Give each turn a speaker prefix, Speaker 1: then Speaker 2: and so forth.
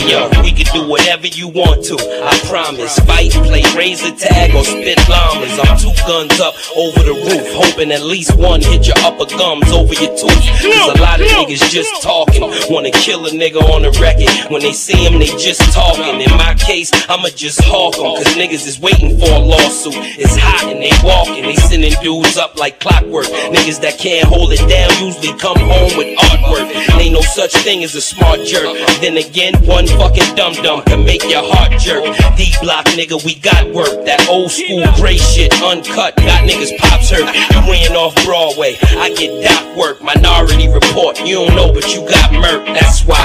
Speaker 1: Yo, we can do whatever you want to, I promise. Fight, play razor tag, or spit llamas. I'm 2 guns up over the roof, hoping at least one hit your upper gums over your tooth. Cause a lot of niggas just talking, wanna kill a nigga on the record. When they see him, they just talking. In my case, I'ma just hawk them, cause niggas is waiting for a lawsuit. It's hot and they walking, they sending dudes up like clockwork. Niggas that can't hold it down usually come home with artwork. Ain't no such thing as a smart jerk. Then again, one fucking dum-dum can make your heart jerk. D-Block nigga, we got work. That old school gray shit, uncut, got niggas pops hurt. You ran off Broadway, I get doc work. Minority Report, you don't know but you got murked. That's why